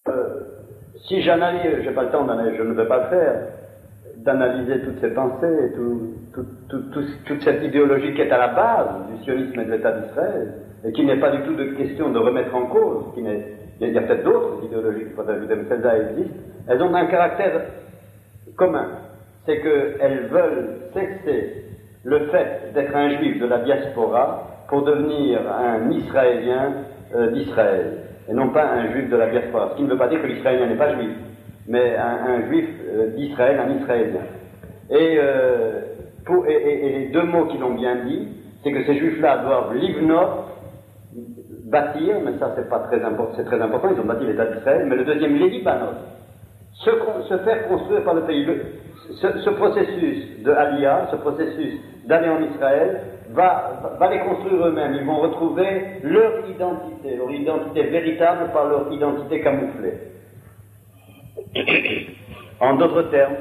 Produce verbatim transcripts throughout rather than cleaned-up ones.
Euh, si j'analyse, j'ai pas le temps d'analyser, je ne vais pas le faire, d'analyser toutes ces pensées, tout, tout, tout, tout, toute cette idéologie qui est à la base du sionisme et de l'État d'Israël, et qui n'est pas du tout de question de remettre en cause, qui n'est, il y a, a peut-être d'autres idéologies qu'il faut ajouter, mais celles-là existent, elles ont un caractère commun, c'est qu'elles veulent cesser le fait d'être un juif de la diaspora pour devenir un Israélien euh, d'Israël, et non pas un juif de la diaspora, ce qui ne veut pas dire que l'Israélien n'est pas juif, mais un, un juif euh, d'Israël, un Israélien. Et, euh, pour, et, et, et les deux mots qui l'ont bien dit, c'est que ces juifs-là doivent livnot, bâtir, mais ça c'est pas très important, c'est très important, ils ont bâti l'État d'Israël, mais le deuxième, les libanot, se, se faire construire par le pays. Le, ce, ce processus de Aliyah, ce processus d'aller en Israël, va, va, va les construire eux-mêmes. Ils vont retrouver leur identité, leur identité véritable par leur identité camouflée. En d'autres termes,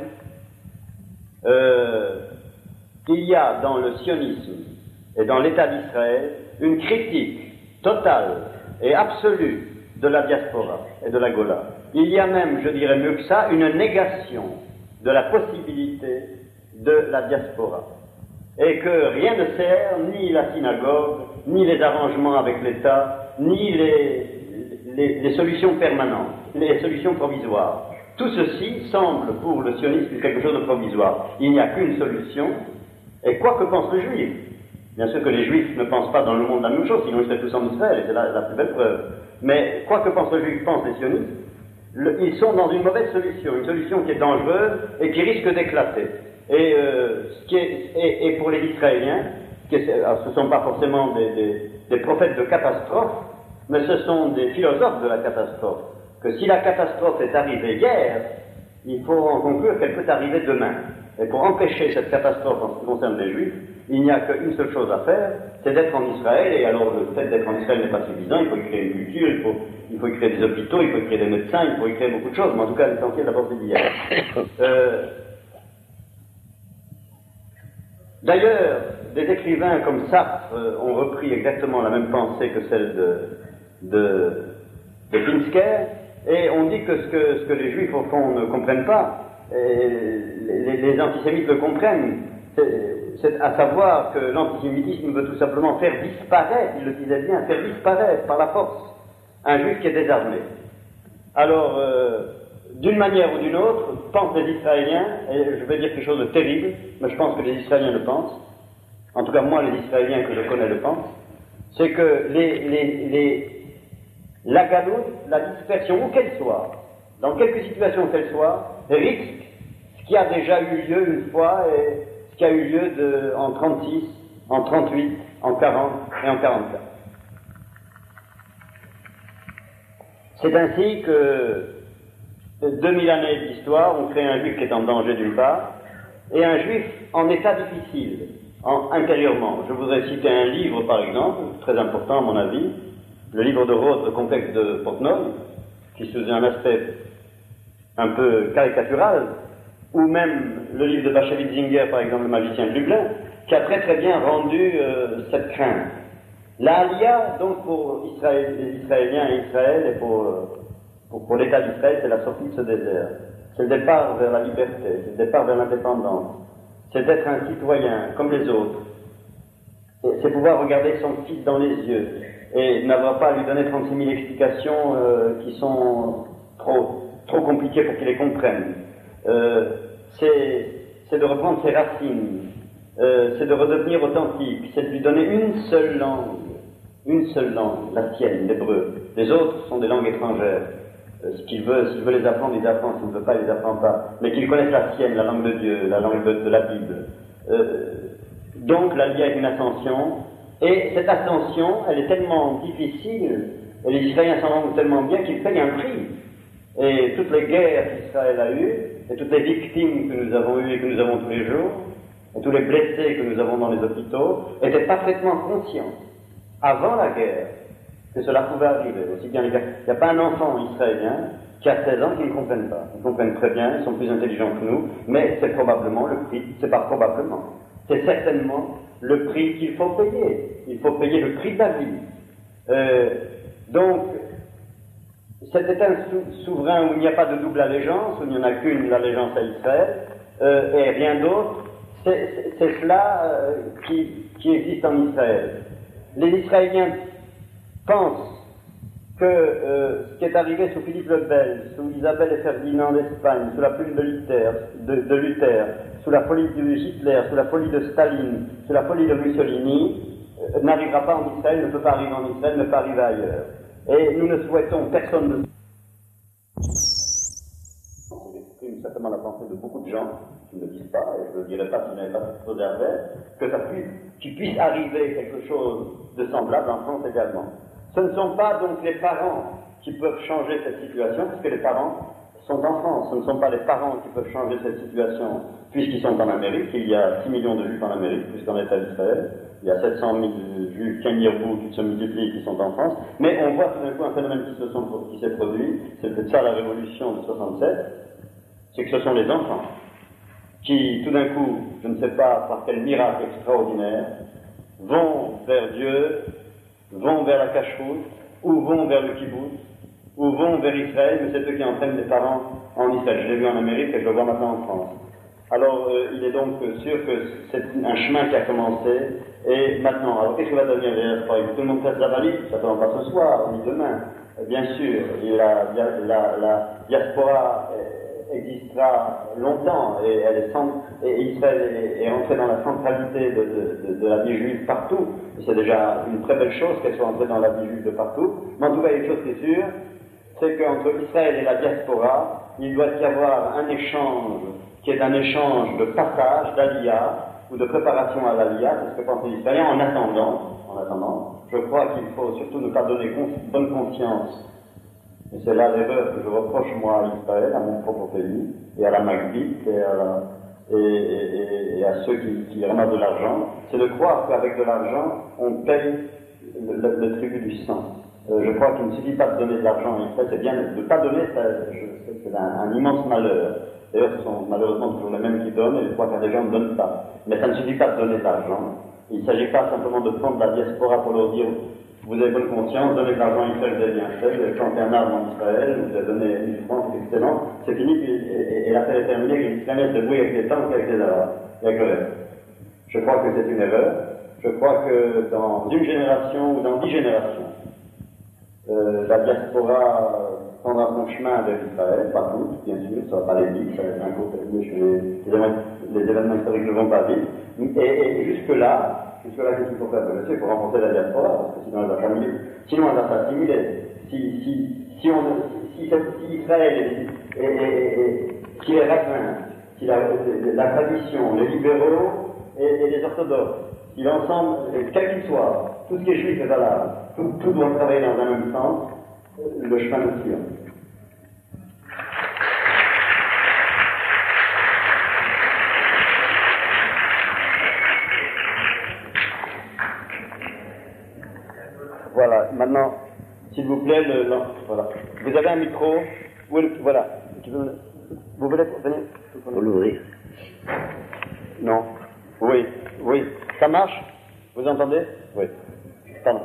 euh, il y a dans le sionisme et dans l'État d'Israël une critique totale et absolue de la diaspora et de la Gola. Il y a même, je dirais mieux que ça, une négation de la possibilité de la diaspora. Et que rien ne sert, ni la synagogue, ni les arrangements avec l'État, ni les, les, les solutions permanentes, les solutions provisoires. Tout ceci semble pour le sionisme quelque chose de provisoire. Il n'y a qu'une solution, et quoi que pense le juif, bien sûr que les juifs ne pensent pas dans le monde la même chose, sinon ils seraient tous en Israël, et c'est la, la plus belle preuve. Mais quoi que pense le juif, pensent les sionistes, le, ils sont dans une mauvaise solution, une solution qui est dangereuse et qui risque d'éclater. Et, euh, ce qui est, et, et pour les Israéliens, qui est, alors ce ne sont pas forcément des, des, des prophètes de catastrophe, mais ce sont des philosophes de la catastrophe. Que si la catastrophe est arrivée hier, il faut en conclure qu'elle peut arriver demain. Et pour empêcher cette catastrophe en ce qui concerne les Juifs, il n'y a qu'une seule chose à faire, c'est d'être en Israël, et alors le fait d'être en Israël n'est pas suffisant, il faut y créer une culture, il faut, il faut y créer des hôpitaux, il faut y créer des médecins, il faut y créer beaucoup de choses, mais en tout cas l'essentiel d'abord c'est d'hier. Euh, D'ailleurs, des écrivains comme Sartre euh, ont repris exactement la même pensée que celle de, de, de Pinsker, et on dit que ce, que ce que les Juifs au fond ne comprennent pas, et les, les antisémites le comprennent, c'est à savoir que l'antisémitisme veut tout simplement faire disparaître, il le disait bien, faire disparaître par la force un Juif qui est désarmé. Alors, euh, d'une manière ou d'une autre, pensent les Israéliens, et je vais dire quelque chose de terrible, mais je pense que les Israéliens le pensent, en tout cas moi les Israéliens que je connais le pensent, c'est que les, les, les, la galoute, la dispersion, où qu'elle soit, dans quelque situation qu'elle soit, risque ce qui a déjà eu lieu une fois, et ce qui a eu lieu de, en trente-six, en trente-huit, en quarante et en quarante-quatre. C'est ainsi que deux mille années d'histoire ont créé un juif qui est en danger d'une part, et un juif en état difficile, en, intérieurement. Je voudrais citer un livre par exemple, très important à mon avis, le livre de Roth, le complexe de Portnoy, qui sous un aspect un peu caricatural, ou même le livre de Bachevitzinger, par exemple, le magicien de Lublin, qui a très très bien rendu euh, cette crainte. La Aliyah, donc pour Israël, les Israéliens et Israël, et pour, euh, pour, pour l'État d'Israël, c'est la sortie de ce désert. C'est le départ vers la liberté, c'est le départ vers l'indépendance. C'est d'être un citoyen comme les autres. C'est pouvoir regarder son fils dans les yeux et n'avoir pas à lui donner trente-six mille explications euh, qui sont trop, trop compliquées pour qu'il les comprenne. Euh, c'est de reprendre ses racines, euh, c'est de redevenir authentique, c'est de lui donner une seule langue, une seule langue, la sienne, l'hébreu. Les autres sont des langues étrangères. Euh, ce qu'il veut, s'il veut les apprendre, il les apprend, s'il ne veut pas, il les apprend pas. Mais qu'il connaisse la sienne, la langue de Dieu, la langue de, de la Bible. Euh, donc, la Aliyah est une ascension, et cette ascension, elle est tellement difficile, et les Israéliens s'en rendent tellement bien qu'ils payent un prix. Et toutes les guerres qu'Israël a eues, et toutes les victimes que nous avons eues et que nous avons tous les jours, et tous les blessés que nous avons dans les hôpitaux, étaient parfaitement conscients, avant la guerre, que cela pouvait arriver. Aussi bien les gars. Il n'y a pas un enfant israélien qui a seize ans qui ne comprenne pas. Ils comprennent très bien, ils sont plus intelligents que nous, mais c'est probablement le prix, c'est pas probablement, c'est certainement le prix qu'il faut payer. Il faut payer le prix de la vie. Euh, donc, c'était un sou- souverain où il n'y a pas de double allégeance, où il n'y en a qu'une, l'allégeance à Israël, euh, et rien d'autre. C'est, c'est, c'est cela euh, qui, qui existe en Israël. Les Israéliens pensent que euh, ce qui est arrivé sous Philippe le Bel, sous Isabelle et Ferdinand d'Espagne, sous la plume de Luther, de, de Luther, sous la folie de Hitler, sous la folie de Staline, sous la folie de Mussolini, euh, n'arrivera pas en Israël, ne peut pas arriver en Israël, ne peut pas arriver ailleurs. Et nous ne souhaitons personne de... J'exprime certainement la pensée de beaucoup de gens qui ne le disent pas, et je ne le dirai pas si je n'avais pas cette chose à faire, que ça puisse, qu'il puisse arriver quelque chose de semblable en France également. Ce ne sont pas donc les parents qui peuvent changer cette situation, puisque les parents sont en France. Ce ne sont pas les parents qui peuvent changer cette situation, puisqu'ils sont en Amérique. Il y a six millions de juifs en Amérique, plus qu'en État d'Israël. Il y a sept cent mille juifs Kenyirbu qui se multiplient, qui sont en France. Mais on voit tout d'un coup un phénomène qui, se sont, qui s'est produit. C'est peut-être ça la révolution de soixante-sept. C'est que ce sont les enfants qui, tout d'un coup, je ne sais pas par quel miracle extraordinaire, vont vers Dieu, vont vers la cacheroute, ou vont vers le kibbutz, ou vont vers Israël, mais c'est eux qui entraînent les parents en Israël. Je l'ai vu en Amérique et je le vois maintenant en France. Alors, euh, il est donc sûr que c'est un chemin qui a commencé, et maintenant, alors qu'est-ce que va devenir la diaspora? Tout le monde fait sa valise, ça ne va pas ce soir, ni demain. Bien sûr, la, la, la diaspora existera longtemps, et, elle est centre, et Israël est, est entré dans la centralité de, de, de, de la vie juive partout. C'est déjà une très belle chose qu'elle soit entrée dans la vie juive de partout. Mais en tout cas, une chose qui est sûre, c'est qu'entre Israël et la diaspora, il doit y avoir un échange qui est un échange de passage, d'aliyah, ou de préparation à l'aliyah, c'est ce que pensent les Israéliens, en attendant, en attendant, je crois qu'il faut surtout ne pas donner con- bonne conscience. Et c'est là l'erreur que je reproche moi à Israël, à mon propre pays, et à la Magbite, et à, la, et, et, et, et à ceux qui, qui ramassent de l'argent, c'est de croire qu'avec de l'argent, on paye le, le, le tribut du sang. Euh, je crois qu'il ne suffit pas de donner de l'argent à Israël, c'est bien de ne pas donner, ça, je sais que c'est un, un immense malheur. D'ailleurs, ce sont malheureusement toujours les mêmes qui donnent, et les trois quarts des gens ne donnent pas. Mais ça ne suffit pas de donner de l'argent. Il ne s'agit pas simplement de prendre la diaspora pour leur dire vous avez bonne conscience, donnez de l'argent à Israël, vous avez bien fait, vous avez planté un arbre en Israël, vous avez donné une francs, c'est excellent, c'est fini, et, et, et l'affaire est terminée, les Israéliens se débrouillent avec les tanks et avec les Arabes, et avec le reste. Je crois que c'est une erreur. Je crois que dans une génération ou dans dix générations, euh, la diaspora prendra son chemin vers Israël, pas toutes, bien sûr, ça ne va pas aller vite, ça va être un court terme, les, les, les événements historiques ne vont pas vite, et, et jusque-là, Jusque-là, qu'est-ce qu'il faut faire? Bien sûr, il faut renforcer la diaspora, parce que sinon elle va s'assimiler. Sinon elle va s'assimiler. Si, si, si, on, si, si Israël est, est, est, est, si les rabbins, si la, la tradition, les libéraux et, et les orthodoxes, si l'ensemble, quel qu'il soit, tout ce qui est juif est valable, tout, tout doit travailler dans un même sens, le chemin de Sion. Voilà, maintenant, s'il vous plaît, le, le, voilà. Vous avez un micro, où est le, voilà. Vous voulez venir? Pour l'ouvrir. Non. Oui, oui. Ça marche? Vous entendez? Oui. Pardon.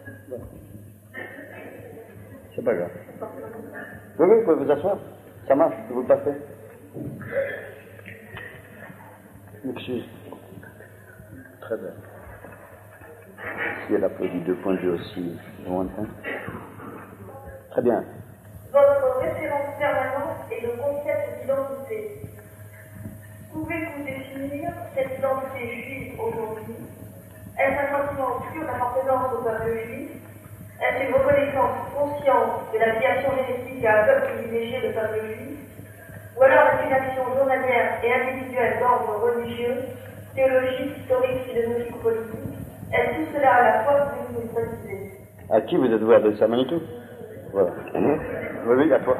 C'est pas grave. Oui, oui, vous pouvez vous asseoir. Ça marche, vous le passez. Excuse. Très bien. Si elle applaudit deux points de vue aussi lointains. Très bien. Votre référence permanente est le concept d'identité. Pouvez-vous définir cette identité juive aujourd'hui? Est-ce un sentiment pur d'appartenance au peuple juif? Est-ce une reconnaissance consciente de la filiation génétique à un peuple privilégié, le peuple juif? Ou alors est-ce une action journalière et individuelle d'ordre religieux, théologique, historique, philosophique ou politique? Est-ce tout cela à la fois que vous nous précisez? À qui vous êtes ouvert de ça, Manitou? Voilà. Mmh. Oui, oui, à toi.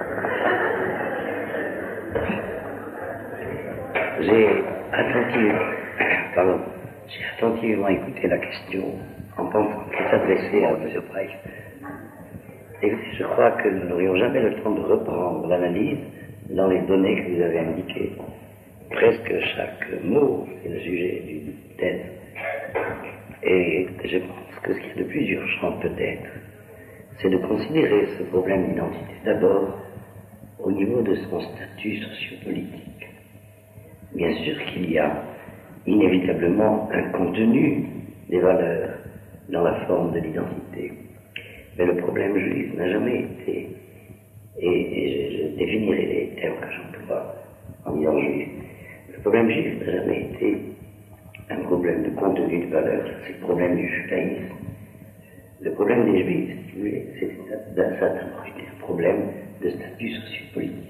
J'ai attentivement, pardon, j'ai attentivement écouté la question en pensant qu'elle s'adressait à M. Price. Et je crois que nous n'aurions jamais le temps de reprendre l'analyse dans les données que vous avez indiquées. Presque chaque mot est le sujet d'une thèse. Et je pense que ce qui est le plus urgent peut-être, c'est de considérer ce problème d'identité d'abord au niveau de son statut sociopolitique. Bien sûr qu'il y a inévitablement un contenu des valeurs dans la forme de l'identité, mais le problème juif n'a jamais été, et, et je, je définirai les termes que j'emploie en disant juif, le problème juif n'a jamais été un problème de contenu de valeurs, c'est le problème du judaïsme. Le problème des juifs, si vous voulez, c'est d'abord été un problème de statut sociopolitique.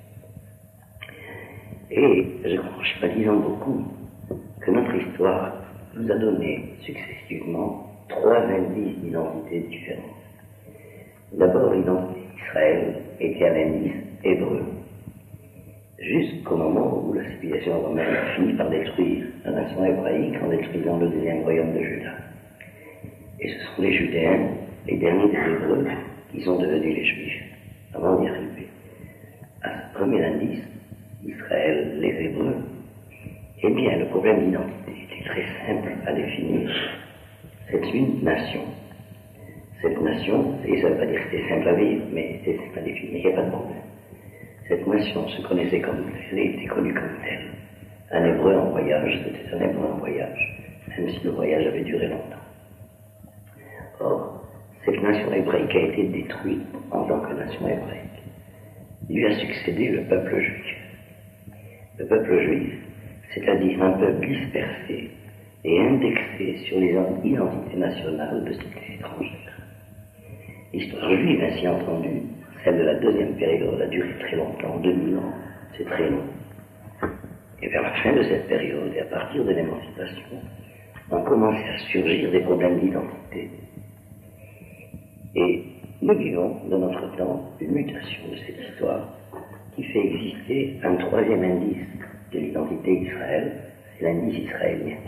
Et je crois, je suis pas disant beaucoup, que notre histoire nous a donné successivement trois indices d'identité différents. D'abord, l'identité d'Israël était un indice hébreu, jusqu'au moment où la civilisation romaine finit par détruire la nation hébraïque en détruisant le deuxième royaume de Juda. Et ce sont les Judéens, les derniers des Hébreux, qui sont devenus les Juifs, avant d'y arriver. À ce premier indice, Israël, les Hébreux, eh bien, le problème d'identité était très simple à définir. C'est une nation. Cette nation, et ça ne veut pas dire que c'était simple à vivre, mais c'était simple à définir, il n'y a pas de problème. Cette nation se connaissait comme telle, elle était connue comme telle. Un Hébreu en voyage, c'était un Hébreu en voyage, même si le voyage avait duré longtemps. Or, cette nation hébraïque a été détruite en tant que nation hébraïque. Il lui a succédé le peuple juif. Le peuple juif, c'est-à-dire un peuple dispersé et indexé sur les identités nationales de cités étrangères. L'histoire juive, ainsi entendue, celle de la deuxième période, a duré très longtemps, deux mille ans, c'est très long. Et vers la fin de cette période, et à partir de l'émancipation, ont commencé à surgir des problèmes d'identité. Et nous vivons, de notre temps, une mutation de cette histoire qui fait exister un troisième indice de l'identité d'Israël, c'est l'indice israélien.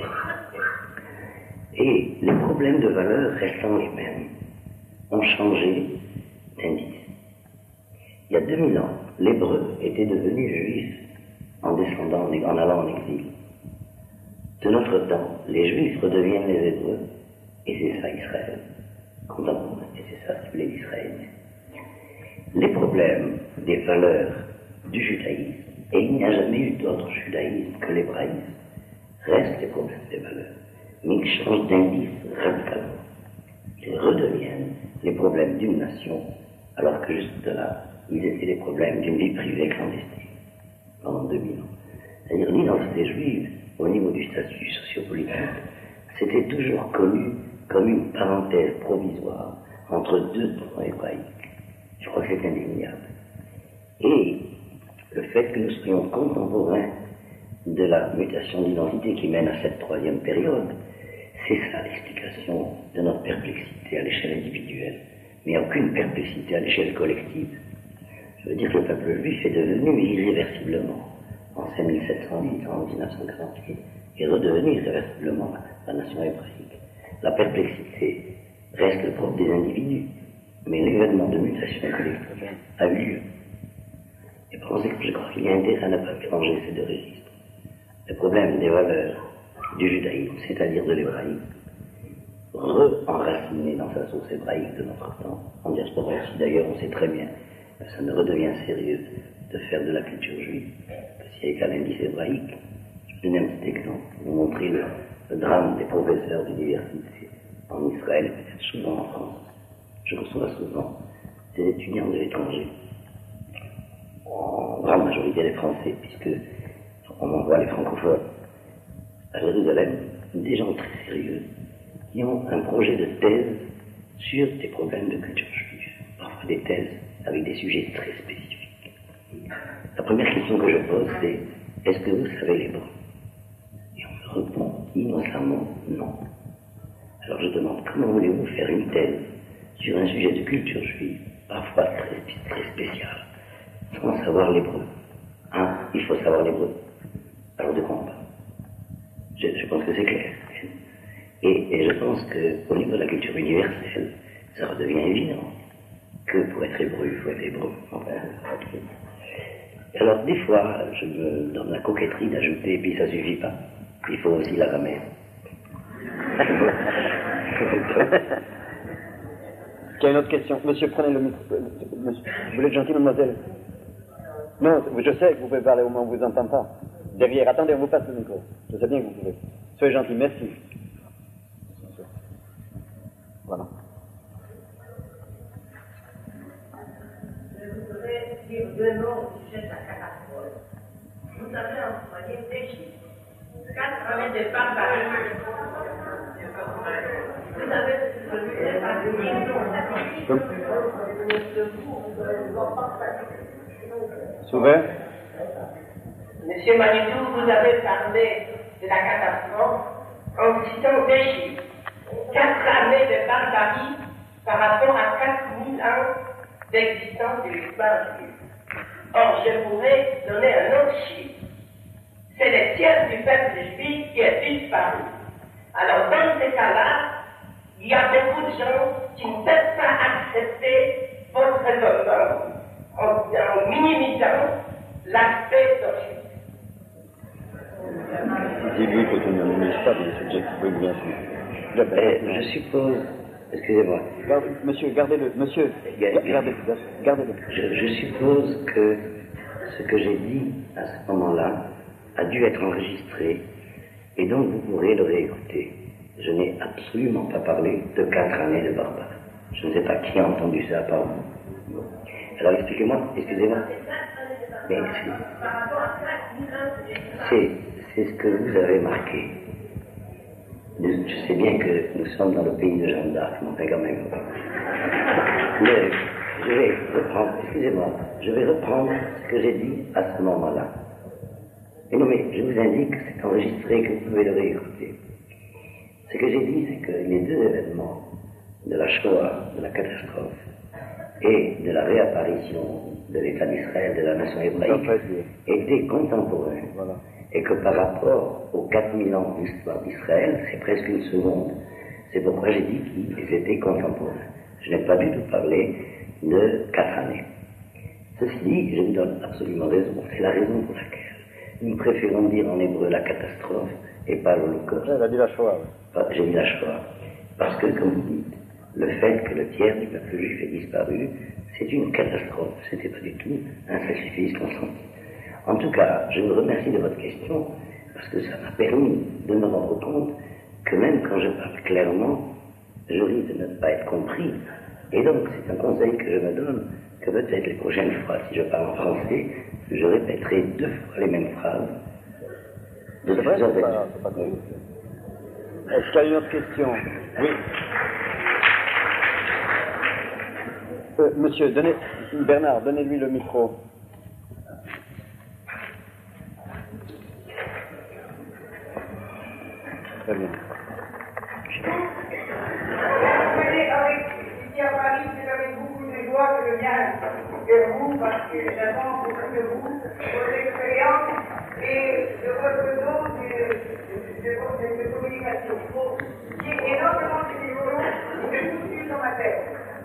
Et les problèmes de valeur restant les mêmes ont changé d'indice. Il y a deux mille ans, l'hébreu était devenu juif en descendant, en allant en exil. De notre temps, les juifs redeviennent les hébreux, et c'est ça Israël, contemporain, et c'est ça les Israéliens. Les problèmes des valeurs du judaïsme, et il n'y a jamais eu d'autre judaïsme que l'hébraïsme, restent les problèmes des valeurs, mais ils changent d'indice radicalement. Ils redeviennent les problèmes d'une nation, alors que juste là, ils étaient les problèmes d'une vie privée clandestine, pendant deux mille ans. C'est-à-dire l'identité juive, au niveau du statut sociopolitique, c'était toujours connu comme une parenthèse provisoire entre deux temps hébraïques. Je crois que c'est indéniable. Et le fait que nous soyons contemporains de la mutation d'identité qui mène à cette troisième période, c'est ça l'explication de notre perplexité à l'échelle individuelle, mais aucune perplexité à l'échelle collective. Je veux dire que le peuple juif est devenu irréversiblement, en cinq mille sept cent dix, en mille neuf cent quarante-huit, est redevenu irréversiblement la nation hébraïque. La perplexité reste le propre des individus, mais l'événement de mutation collective a eu lieu. Et par conséquent, je crois qu'il y a intérêt à ne pas mélanger ces deux registres. Le problème des valeurs du judaïsme, c'est-à-dire de l'hébraïsme, re-enraciné dans sa source hébraïque de notre temps, en diaspora aussi d'ailleurs, on sait très bien que ça ne redevient sérieux de faire de la culture juive, que s'il y a qu'un indice hébraïque. Je donne un petit exemple, vous montrer le, le drame des professeurs d'université en Israël, et peut-être souvent en France. Je reçois souvent des étudiants de l'étranger, en grande majorité les Français, puisque on envoie les francophones à Jérusalem, des gens très sérieux qui ont un projet de thèse sur des problèmes de culture juive, parfois des thèses avec des sujets très spécifiques. La première question que je pose, c'est « Est-ce que vous savez l'hébreu ?» Et on me répond innocemment « Non ». Alors je demande « Comment voulez-vous faire une thèse sur un sujet de culture juive, parfois très, très spécial, sans savoir l'hébreu ?» Hein, il faut savoir l'hébreu. Alors de quoi on parle ? je, je pense que c'est clair. Et, et je pense qu'au niveau de la culture universelle, ça redevient évident que pour être hébreu, il faut être hébreu. Enfin, okay. Alors des fois, je me donne la coquetterie d'ajouter, et puis ça suffit pas. Il faut aussi la grammaire. Qui a une autre question? Monsieur, prenez le micro. Monsieur, vous êtes gentil, mademoiselle? Non, je sais que vous pouvez parler au moment où on vous entend pas. Derrière, attendez, on vous passe le micro. Je sais bien que vous pouvez. Soyez gentil, merci. Voilà. Je voudrais dire deux mots au sujet de la catastrophe. Vous avez employé des chiffres. Quatre années de barbarie. Vous avez fait par Souvent. Monsieur Manitou, vous avez parlé de la catastrophe en citant des chiffres. Quatre années de barbarie par rapport à quatre mille ans d'existence de l'histoire juive. Or, je pourrais donner un autre chiffre. C'est le tiers du peuple juif qui est disparu. Alors, dans ces cas-là, il y a beaucoup de gens qui ne peuvent pas accepter votre raisonnement en, en minimisant l'aspect d'origine. Dis-lui que tu ne n'es pas des sujets qui peuvent bien sûr. Euh, je suppose, excusez-moi. Garde, monsieur, gardez-le, monsieur, gardez-le, gardez-le. Je, je suppose que ce que j'ai dit à ce moment-là a dû être enregistré et donc vous pourrez le réécouter. Je n'ai absolument pas parlé de quatre années de barbarie. Je ne sais pas qui a entendu ça par vous. Bon. Alors expliquez-moi, excusez-moi. Mais c'est, c'est ce que vous avez marqué. Je sais bien que nous sommes dans le pays de Jeanne d'Arc, mais quand même. Mais je vais reprendre, excusez-moi, je vais reprendre ce que j'ai dit à ce moment-là. Et non, mais je vous indique que c'est enregistré, que vous pouvez le réécouter. Ce que j'ai dit, c'est que les deux événements de la Shoah, de la catastrophe, et de la réapparition de l'État d'Israël, de la nation hébraïque, étaient contemporains. Voilà. Et que par rapport aux quatre mille ans d'histoire d'Israël, c'est presque une seconde. C'est pourquoi j'ai dit qu'ils étaient contemporains. Je n'ai pas du tout parlé de quatre années. Ceci dit, je vous donne absolument raison. C'est la raison pour laquelle nous préférons dire en hébreu la catastrophe et pas l'Holocauste. Elle a dit la Shoah. Oui. J'ai dit la Shoah. Parce que, comme vous dites, le fait que le tiers du peuple juif ait disparu, c'est une catastrophe. Ce n'était pas du tout un sacrifice consenti. En tout cas, je vous remercie de votre question, parce que ça m'a permis de me rendre compte que même quand je parle clairement, je risque de ne pas être compris. Et donc, c'est un conseil que je me donne, que peut-être les prochaines fois, si je parle en français, je répéterai deux fois les mêmes phrases. De c'est vrai, c'est pas, c'est pas terrible. Est-ce qu'il y a une autre question? Oui. Euh, monsieur, donnez, Bernard, donnez-lui le micro. Très bien. Ici à Paris, c'est avec beaucoup de joie que je viens vers vous, parce que j'attends beaucoup de vous, votre expérience et de votre don de, de, de, de, de communication. J'ai énormément de développement et de tout suit dans ma tête.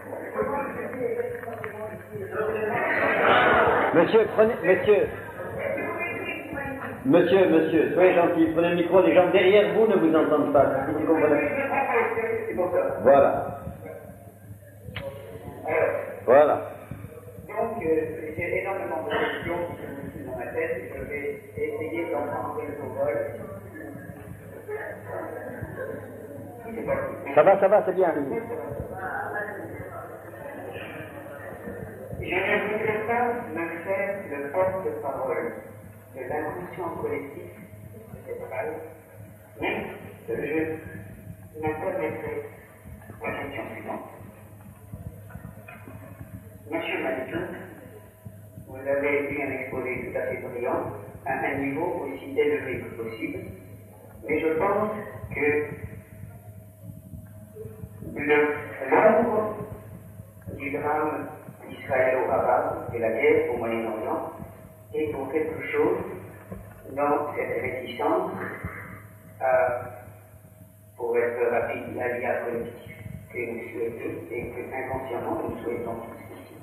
Monsieur, prenez, monsieur. Monsieur, monsieur, soyez gentil, prenez le micro, les gens derrière vous ne vous entendent pas. Si vous comprenez. Voilà. Voilà. Donc, euh, j'ai énormément de questions qui se suivent dans ma tête et je vais essayer d'en prendre quelques vols. Ça va, ça va, c'est bien. Je ne voudrais pas me faire le porte-parole de l'inconscient collectif cérébral, mais je m'intermettrai la question suivante. Monsieur Manitou, vous avez eu un exposé tout à fait brillant, à un niveau aussi élevé que possible, mais je pense que l'ombre du drame israélo-arabe et la guerre au Moyen-Orient est pour quelque chose dans cette réticence à, pour être rapide, la vie politique que nous souhaitons et que inconsciemment nous souhaitons tous ici.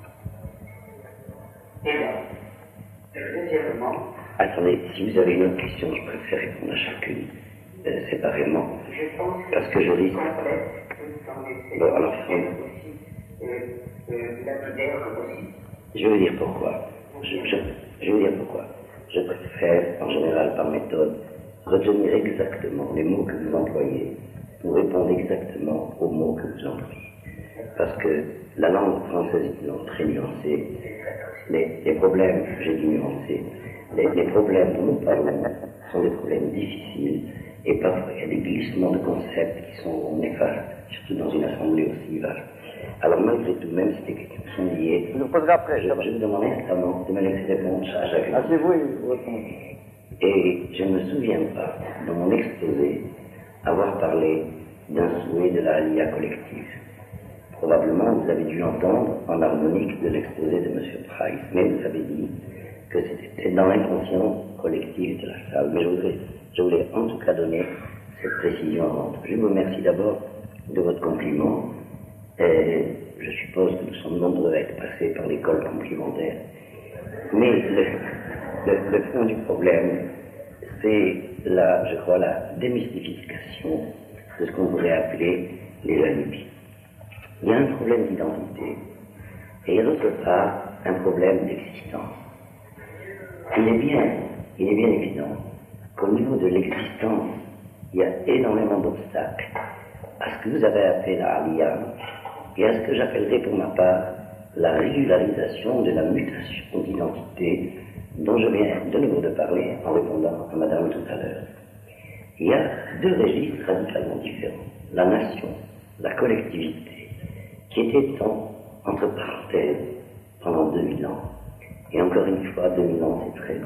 Et bien, deuxièmement, attendez, si vous avez une autre question, je préfère répondre à chacune euh, séparément. Je pense que parce que je risque. complète tout en essayant Bon, alors, aussi euh, euh, lapidaire aussi. Je vais vous dire pourquoi. Je, je, je vais vous dire pourquoi. Je préfère, en général, par méthode, retenir exactement les mots que vous employez pour répondre exactement aux mots que vous employez. Parce que la langue française est une langue très nuancée. Les, les problèmes, j'ai dit nuancés, les, les problèmes dont nous parlons sont des problèmes difficiles et parfois il y a des glissements de concepts qui sont néfastes, surtout dans une assemblée aussi vaste. Alors malgré tout, même si les questions sont liées, Je vous poserai après. je, je vous demande instamment de me laisser répondre à chacune. Ah, c'est vous, vous répondez. Et je ne me souviens pas, dans mon exposé, avoir parlé d'un souhait de la Aliyah collective. Probablement, vous avez dû l'entendre en harmonique de l'exposé de M. Price, mais vous avez dit que c'était dans l'inconscient collectif de la salle. Mais je voudrais, je voulais en tout cas donner cette précision avant. Je vous remercie d'abord de votre compliment. Et je suppose que nous sommes nombreux à être passés par l'école complémentaire. Mais le, le, le fond du problème, c'est la, je crois, la démystification de ce qu'on pourrait appeler les alibis. Il y a un problème d'identité et d'autre part un problème d'existence. Il est bien, il est bien évident qu'au niveau de l'existence, il y a énormément d'obstacles à ce que vous avez appelé la aliyah et à ce que j'appellerai pour ma part la régularisation de la mutation d'identité dont je viens de nouveau de parler en répondant à madame tout à l'heure. Il y a deux registres radicalement différents. La nation, la collectivité, qui était en, entre parenthèses pendant deux mille ans. Et encore une fois, deux mille ans, c'est très long.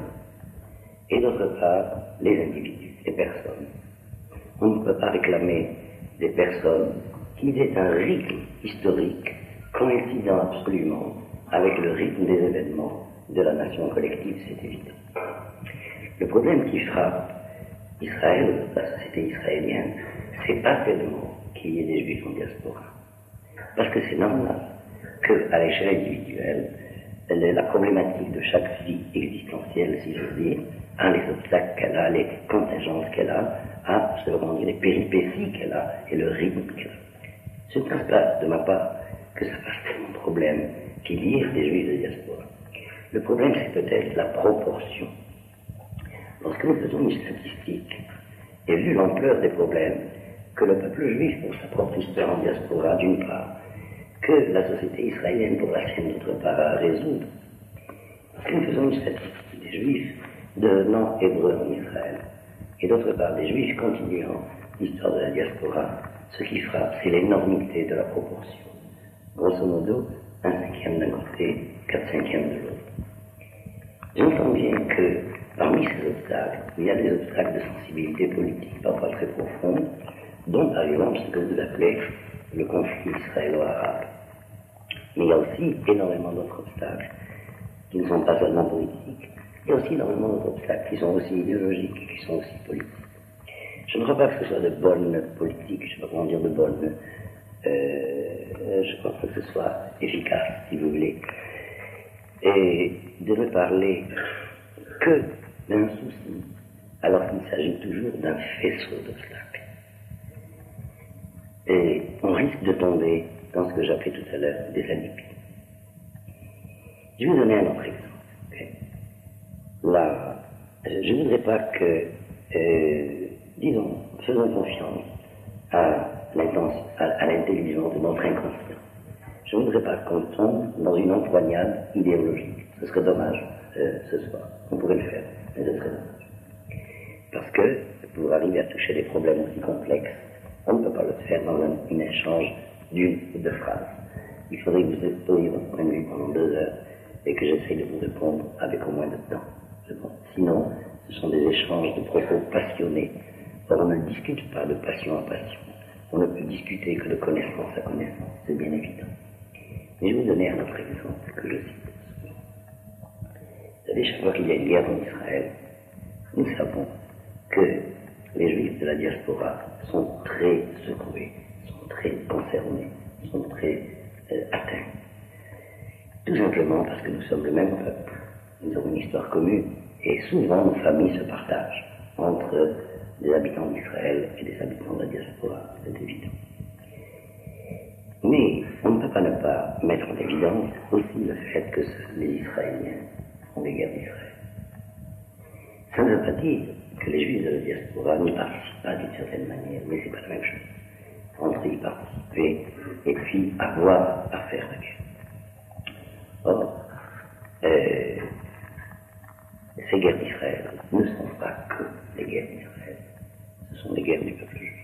Et d'autre part, les individus, les personnes. On ne peut pas réclamer des personnes qui aient un rythme historique coïncidant absolument avec le rythme des événements de la nation collective, c'est évident. Le problème qui frappe Israël, la société israélienne, c'est pas tellement qu'il y ait des juifs en diaspora. Parce que c'est normal qu'à l'échelle individuelle, la problématique de chaque vie existentielle, si je veux dire, a les obstacles qu'elle a, les contingences qu'elle a, a, je veux dire, les péripéties qu'elle a et le rythme qu'elle a. Je ne pense pas, de ma part, que ça passe tellement de problème qu'il y ait des juifs de diaspora. Le problème, c'est peut-être la proportion. Lorsque nous faisons une statistique, et vu l'ampleur des problèmes que le peuple juif, pour sa propre histoire en diaspora, d'une part, que la société israélienne, pour la sienne, d'autre part, à résoudre, lorsque nous faisons une statistique des juifs devenant hébreux en Israël, et d'autre part, des juifs continuant l'histoire de la diaspora, ce qui frappe, c'est l'énormité de la proportion. Grosso modo, un cinquième d'un côté, quatre cinquièmes de l'autre. J'entends bien que parmi ces obstacles, il y a des obstacles de sensibilité politique, parfois très profondes, dont par exemple ce que vous appelez le conflit israélo-arabe. Mais il y a aussi énormément d'autres obstacles qui ne sont pas seulement politiques, il y a aussi énormément d'autres obstacles qui sont aussi idéologiques et qui sont aussi politiques. Je ne crois pas que ce soit de bonnes politiques, je ne sais pas comment dire de bonnes, euh, je crois pas que ce soit efficace, si vous voulez, et de ne parler que d'un souci, alors qu'il s'agit toujours d'un faisceau d'obstacles. Et on risque de tomber dans ce que j'appelais tout à l'heure des alibis. Je vais vous donner un autre exemple. Okay. Là, je ne voudrais pas que, euh, disons, faisons confiance à l'intelligence de notre inconscient. Je ne voudrais pas qu'on tombe dans une empoignade idéologique. Ce serait dommage euh, ce soir. On pourrait le faire, mais ce serait dommage. Parce que pour arriver à toucher des problèmes aussi complexes, on ne peut pas le faire dans un, un échange d'une ou deux phrases. Il faudrait que vous exposiez votre point de vue pendant deux heures et que j'essaye de vous répondre avec au moins de temps. Bon. Sinon, ce sont des échanges de propos passionnés. Or, on ne discute pas de passion à passion. On ne peut discuter que de connaissance à connaissance, c'est bien évident. Mais je vais vous donner un autre exemple que je cite. Vous savez, chaque fois qu'il y a une guerre en Israël, nous savons que les juifs de la diaspora sont très secoués, sont très concernés, sont très euh, atteints. Tout simplement parce que nous sommes le même peuple, nous avons une histoire commune, et souvent nos familles se partagent entre des habitants d'Israël et des habitants de la diaspora, c'est évident. Mais on ne peut pourquoi ne pas mettre en évidence aussi le fait que les Israéliens ont des guerres d'Israël? Ça ne veut pas dire que les Juifs de la diaspora n'y participent pas d'une certaine manière, mais c'est pas la même chose. Entre y participer et puis avoir à faire la guerre. Or, euh, ces guerres d'Israël ne sont pas que les guerres d'Israël, ce sont les guerres du peuple juif.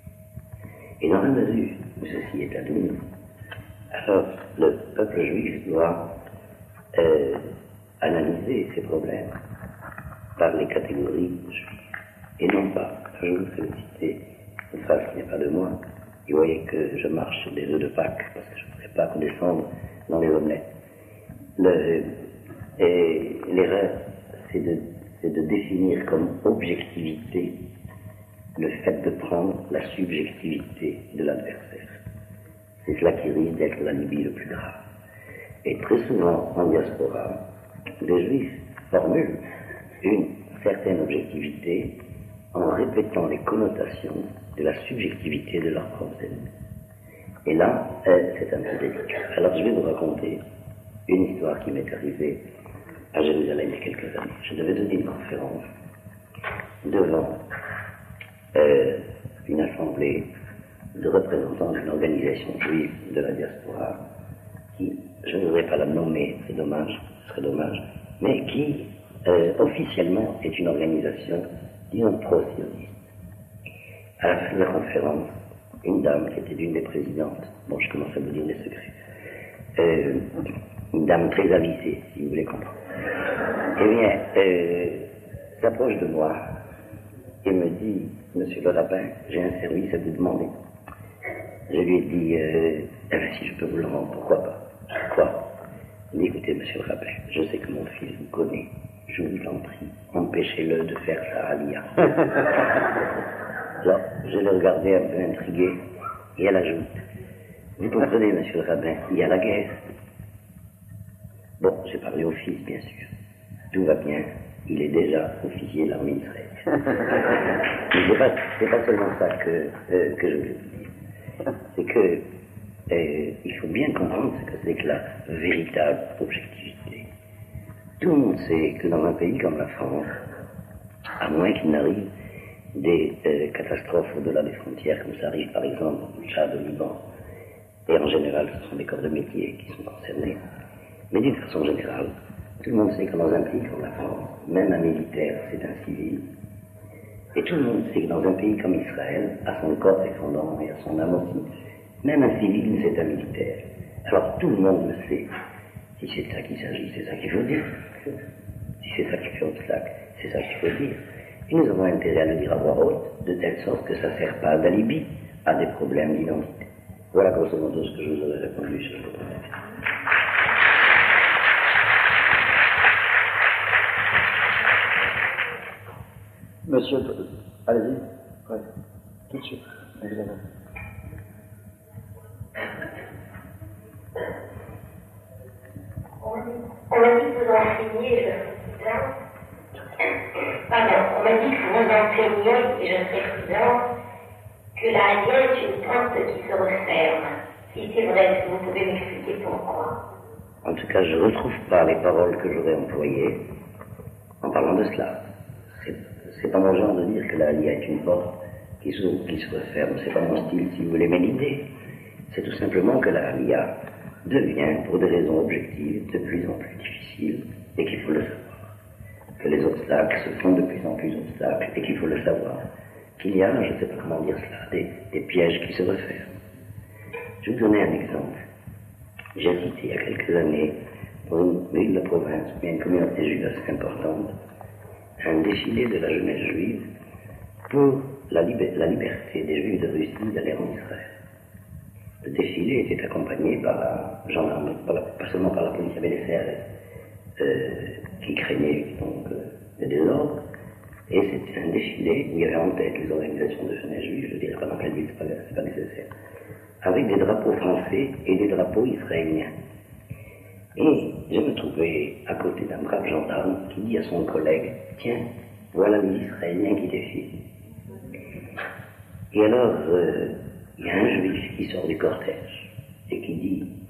Et dans la mesure où ceci est admis, alors le peuple juif doit euh, analyser ces problèmes par les catégories juives, et non pas, je voudrais citer une phrase qui n'est pas de moi, et vous voyez que je marche sur des œufs de Pâques, parce que je ne pourrais pas redescendre dans les omelettes. Le, et l'erreur, c'est de, c'est de définir comme objectivité le fait de prendre la subjectivité de l'adversaire. C'est cela qui risque d'être l'alibi le plus grave. Et très souvent, en diaspora, les Juifs formulent une certaine objectivité en répétant les connotations de la subjectivité de leurs propres ennemis. Et là, c'est un peu délicat. Alors je vais vous raconter une histoire qui m'est arrivée à Jérusalem il y a quelques années. Je devais donner une conférence devant euh, une assemblée de représentants d'une organisation juive de la diaspora qui, je ne voudrais pas la nommer, c'est dommage, ce serait dommage, mais qui euh, officiellement est une organisation, disons, pro-sioniste. À la fin de la conférence, une dame qui était l'une des présidentes, bon, je commence à vous dire des secrets, euh, une dame très avisée, si vous voulez comprendre, eh bien, euh, s'approche de moi et me dit, monsieur le rabbin, j'ai un service à vous demander. Je lui ai dit, euh, eh bien, si je peux vous le rendre, pourquoi pas? Quoi? Il dit, écoutez, monsieur le rabbin, je sais que mon fils vous connaît, je vous en prie, empêchez-le de faire sa alia. Alors, je l'ai regardé un peu intrigué, et elle ajoute, vous comprenez, monsieur le rabbin, il y a la guerre. Bon, j'ai parlé au fils, bien sûr. Tout va bien, il est déjà officier de l'armée d'Israël. Mais c'est pas, c'est pas seulement ça que, euh, que je veux dire. C'est que euh, il faut bien comprendre ce que c'est que la véritable objectivité. Tout le monde sait que dans un pays comme la France, à moins qu'il n'arrive des euh, catastrophes au-delà des frontières, comme ça arrive par exemple au Tchad, au Liban, et en général ce sont des corps de métier qui sont concernés, mais d'une façon générale, tout le monde sait que dans un pays comme la France, même un militaire, c'est un civil, et tout le monde sait que dans un pays comme Israël, à son corps défendant et à son âme aussi, même un civil, c'est un militaire. Alors tout le monde le sait. Si c'est de ça qu'il s'agit, c'est ça qu'il faut dire. Si c'est ça qui fait obstacle, c'est ça qu'il faut dire. Et nous avons intérêt à le dire à voix haute, de telle sorte que ça ne sert pas d'alibi à des problèmes d'identité. Voilà grosso modo ce que je vous aurais répondu sur le problème. Monsieur, allez-y, ouais. Tout de suite, évidemment. On m'a dit que vous enseignez, je suis là. Pardon, on m'a dit que vous enseignez, et je serai prudent, que la Halia est une porte qui se referme. Si c'est vrai, est-ce que vous pouvez m'expliquer pourquoi? En tout cas, je ne retrouve pas les paroles que j'aurais employées en parlant de cela. C'est, c'est pas mon genre de dire que la Halia est une porte qui s'ouvre, qui se referme. C'est pas mon style, si vous voulez, mais l'idée, c'est tout simplement que la Halia devient, pour des raisons objectives, de plus en plus difficile, et qu'il faut le savoir. Que les obstacles se font de plus en plus obstacles, et qu'il faut le savoir. Qu'il y a, je ne sais pas comment dire cela, des, des pièges qui se referment. Je vais vous donner un exemple. J'ai assisté il y a quelques années, dans une ville de province, où il y a une communauté juive assez importante, à un défilé de la jeunesse juive pour la, liber- la liberté des juifs de Russie d'aller en Israël. Le défilé était accompagné par la gendarmerie, par la, pas seulement par la police, il y avait les C R S euh, qui craignaient donc euh, le désordre, et c'était un défilé où il y avait en tête les organisations de jeunesse juive, je ne dirais pas dans quelle ville, c'est pas, c'est pas nécessaire, avec des drapeaux français et des drapeaux israéliens. Et je me trouvais à côté d'un brave gendarme qui dit à son collègue, tiens, voilà les Israéliens qui défilent. Et alors, euh, il y a un juif qui sort du cortège et qui dit,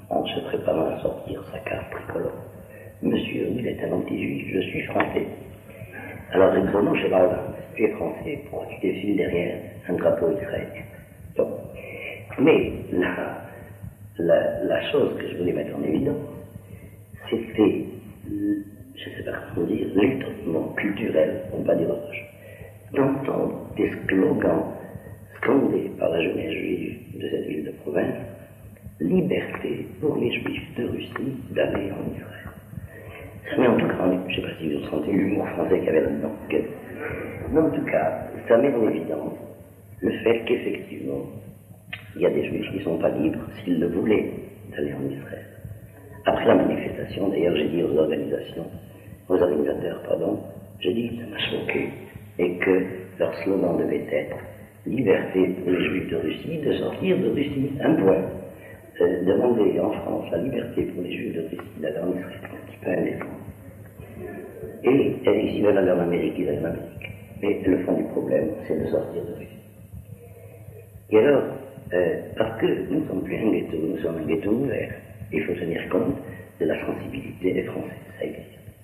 Monsieur, vous êtes un anti-juif, je suis français. Alors, examen chez la Hollande, tu es français, pourquoi tu défiles derrière un drapeau israélien? Donc, mais la, la, la chose que je voulais mettre en évidence, c'était, je ne sais pas comment dire, l'étonnement culturel, on va dire autre chose, d'entendre des slogans scandés par la jeunesse juive de cette ville de province, liberté pour les juifs de Russie d'aller en Israël. Ça met en tout cas, je ne sais pas si vous sentez l'humour français qu'il y avait là-dedans, mais en tout cas, ça met en évidence le fait qu'effectivement, il y a des juifs qui ne sont pas libres, s'ils le voulaient, d'aller en Israël. Après la manifestation, d'ailleurs, j'ai dit aux organisations, aux organisateurs, pardon, j'ai dit que ça m'a choqué, et que leur slogan devait être « Liberté pour les juifs de Russie de sortir de Russie ». Un point. Euh, demander en France la liberté pour les juifs de Russie d'aller en Israël, c'est un petit peu indécent. Et elle s'ils veulent aller en Amérique, ils allaient en Amérique. Mais le fond du problème, c'est de sortir de Russie. Et alors, euh, parce que nous ne sommes plus un ghetto, nous sommes un ghetto ouvert, il faut tenir compte de la sensibilité des Français, ça existe.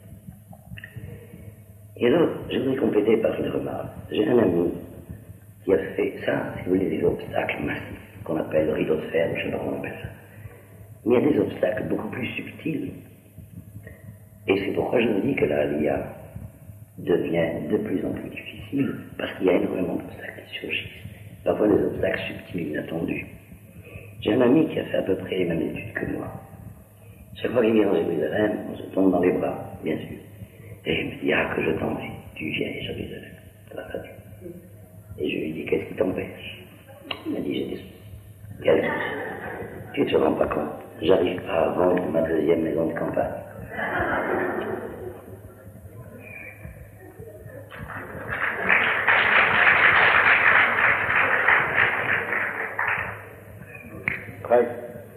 Et alors, je voudrais compléter par une remarque. J'ai un ami qui a fait ça, si vous voulez, des obstacles massifs, qu'on appelle le rideau de fer, je ne sais pas comment on appelle ça. Mais il y a des obstacles beaucoup plus subtils. Et c'est pourquoi je vous dis que la Aliyah devient de plus en plus difficile, parce qu'il y a énormément d'obstacles qui surgissent. Parfois des obstacles subtils, inattendus. J'ai un ami qui a fait à peu près les mêmes études que moi. Chaque fois qu'il vient en Jérusalem, on se tombe dans les bras, bien sûr. Et il me dit, ah, que je t'envie, tu viens à Jérusalem. Ça va, ça va. Et je lui dis, qu'est-ce qui t'empêche? Il m'a dit, j'ai des soucis. Quels soucis? Tu ne te rends pas compte, j'arrive pas à vendre ma deuxième maison de campagne. Prêt.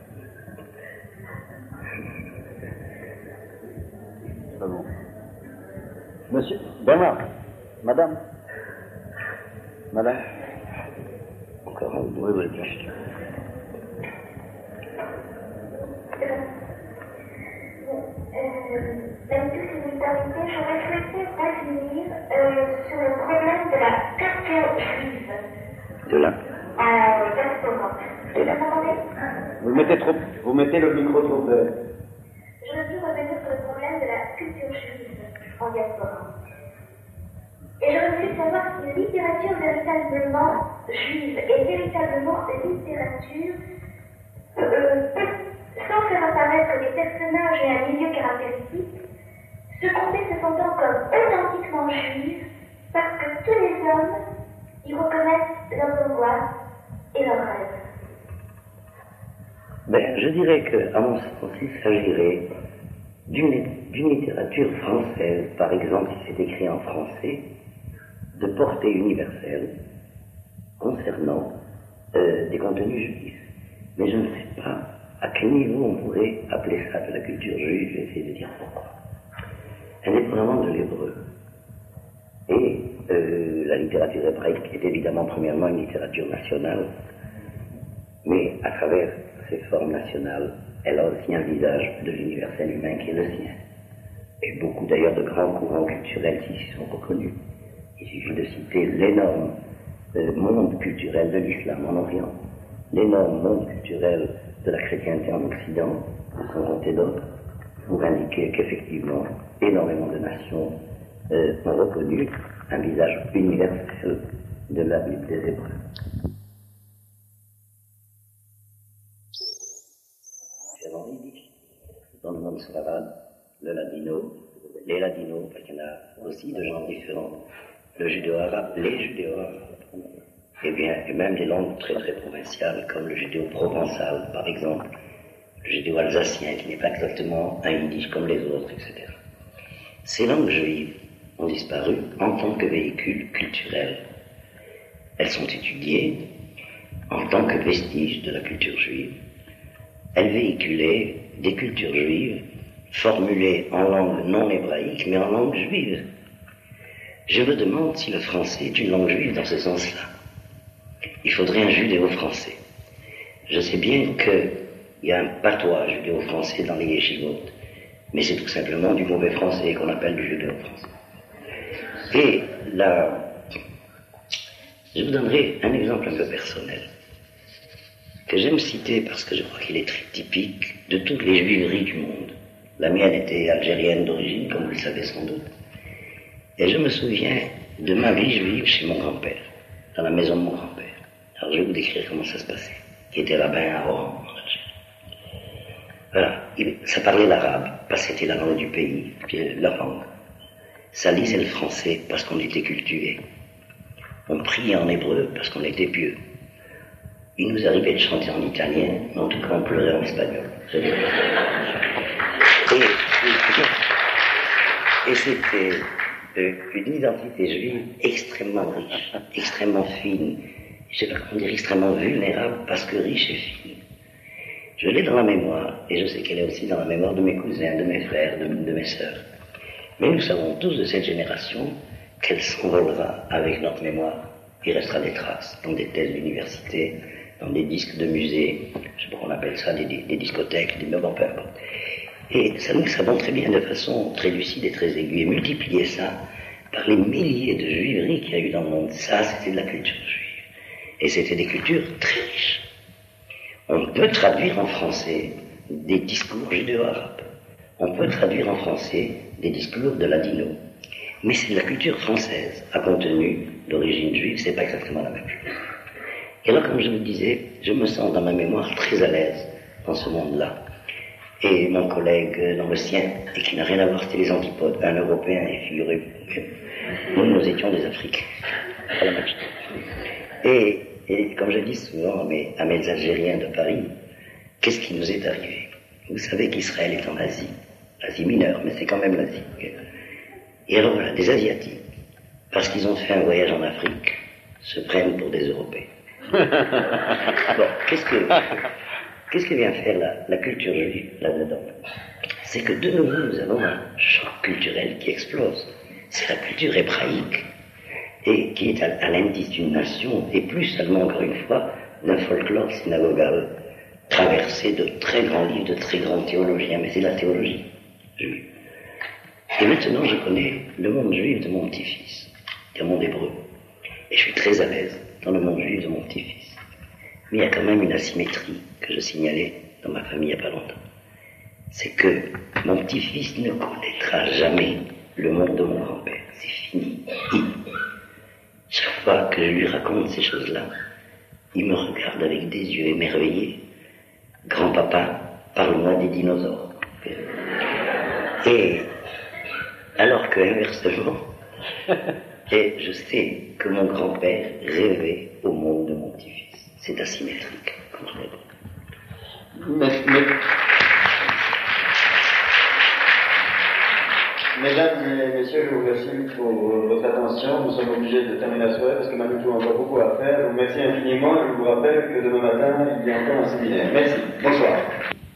C'est pas bon. Monsieur, Bernard, madame, madame, encore un bruit, oui, bien sûr. D'habitude, si vous me permettez, j'aurais souhaité revenir euh, sur le problème de la culture juive. De là. Euh, diaspora. De là. Vous m'entendez? vous mettez trop, vous mettez le micro trop près. Je veux revenir sur le problème de la culture juive en diaspora. Et j'aurais voulu savoir si la littérature véritablement juive est véritablement une littérature euh, sans faire apparaître des personnages et un milieu caractéristique, se compter cependant comme authentiquement juifs parce que tous les hommes y reconnaissent leurs angoisses et leurs rêves. Ben, je dirais qu'à mon sens, il s'agirait d'une, d'une littérature française, par exemple, si c'est écrit en français, de portée universelle concernant euh, des contenus juifs. Mais je ne sais pas à quel niveau on pourrait appeler ça de la culture juive, je vais essayer de dire pourquoi. Indépendamment de l'hébreu. Et euh, la littérature hébraïque est évidemment premièrement une littérature nationale, mais à travers ces formes nationales, elle a aussi un visage de l'universel humain qui est le sien. Et beaucoup d'ailleurs de grands courants culturels s'y sont reconnus. Il suffit de citer l'énorme euh, monde culturel de l'islam en Orient, l'énorme monde culturel de la chrétienté en Occident, sans compter d'autres, pour indiquer qu'effectivement, énormément de nations euh, ont reconnu un visage universel de la Bible des Hébreux. Dans le monde slave, le ladino, les ladinos, parce qu'il y en a aussi de genres différents, le judéo-arabe, les judéo-arabes, et bien, et même des langues très très provinciales, comme le judéo-provençal, par exemple, le judéo-alsacien, qui n'est pas exactement un yiddish comme les autres, et cetera. Ces langues juives ont disparu en tant que véhicules culturels. Elles sont étudiées en tant que vestiges de la culture juive. Elles véhiculaient des cultures juives formulées en langue non hébraïque, mais en langue juive. Je me demande si le français est une langue juive dans ce sens-là. Il faudrait un judéo-français. Je sais bien qu'il y a un patois judéo-français dans les yeshivot, mais c'est tout simplement du mauvais français qu'on appelle du judéo-français. Et là, je vous donnerai un exemple un peu personnel, que j'aime citer parce que je crois qu'il est très typique de toutes les juiveries du monde. La mienne était algérienne d'origine, comme vous le savez sans doute. Et je me souviens de ma vie juive chez mon grand-père, dans la maison de mon grand-père. Alors je vais vous décrire comment ça se passait, qui était rabbin à Oran, en Algérie. Voilà, il, ça parlait l'arabe, parce que c'était la langue du pays, puis la langue. Ça lisait le français parce qu'on était cultivé. On priait en hébreu parce qu'on était pieux. Il nous arrivait de chanter en italien, mais en tout cas on pleurait en espagnol. Et, et, et c'était euh, une identité juive extrêmement riche, extrêmement fine, je ne sais pas comment dire, extrêmement vulnérable parce que riche et fine. Je l'ai dans la mémoire, et je sais qu'elle est aussi dans la mémoire de mes cousins, de mes frères, de, de mes sœurs. Mais nous savons tous de cette génération qu'elle s'envolera avec notre mémoire. Il restera des traces dans des thèses d'université, dans des disques de musée, je sais pas qu'on appelle ça, des, des, des discothèques, des meubles, peu importe. Et ça, nous savons très bien de façon très lucide et très aiguë, et multiplier ça par les milliers de juiveries qu'il y a eu dans le monde. Ça, c'était de la culture juive. Et c'était des cultures très riches. On peut traduire en français des discours judéo-arabes. On peut traduire en français des discours de ladino. Mais c'est de la culture française, à contenu d'origine juive, c'est pas exactement la même chose. Et alors, comme je vous disais, je me sens dans ma mémoire très à l'aise dans ce monde-là. Et mon collègue dans le sien, et qui n'a rien à voir, c'était les antipodes, un Européen, et figurez-vous que nous, nous étions des Africains. Pas la même chose. Et, et comme je dis souvent à mes, à mes Algériens de Paris, qu'est-ce qui nous est arrivé? Vous savez qu'Israël est en Asie, Asie mineure, mais c'est quand même l'Asie. Et alors voilà, des Asiatiques, parce qu'ils ont fait un voyage en Afrique, se prennent pour des Européens. Bon, qu'est-ce que, qu'est-ce que vient faire la, la culture juive là-dedans? C'est que de nouveau, nous avons un choc culturel qui explose. C'est la culture hébraïque, et qui est à, à l'indice d'une nation, et plus seulement, encore une fois, d'un folklore synagogal, traversé de très grands livres, de très grands théologiens, mais c'est la théologie juive. Et maintenant, je connais le monde juif de mon petit-fils, le monde hébreu, et je suis très à l'aise dans le monde juif de mon petit-fils. Mais il y a quand même une asymétrie que je signalais dans ma famille il n'y a pas longtemps. C'est que mon petit-fils ne connaîtra jamais le monde de mon grand-père. C'est fini. Il, chaque fois que je lui raconte ces choses-là, il me regarde avec des yeux émerveillés. Grand-papa, parle-moi des dinosaures. Et alors que, inversement, et je sais que mon grand-père rêvait au monde de mon petit-fils. C'est asymétrique, comprenez-vous. Mais, mais... Mesdames et messieurs, je vous remercie pour votre attention. Nous sommes obligés de terminer la soirée parce que Manitou a encore beaucoup à faire. Donc merci infiniment. Je vous rappelle que demain matin, il y a encore un séminaire. Merci. Bonsoir.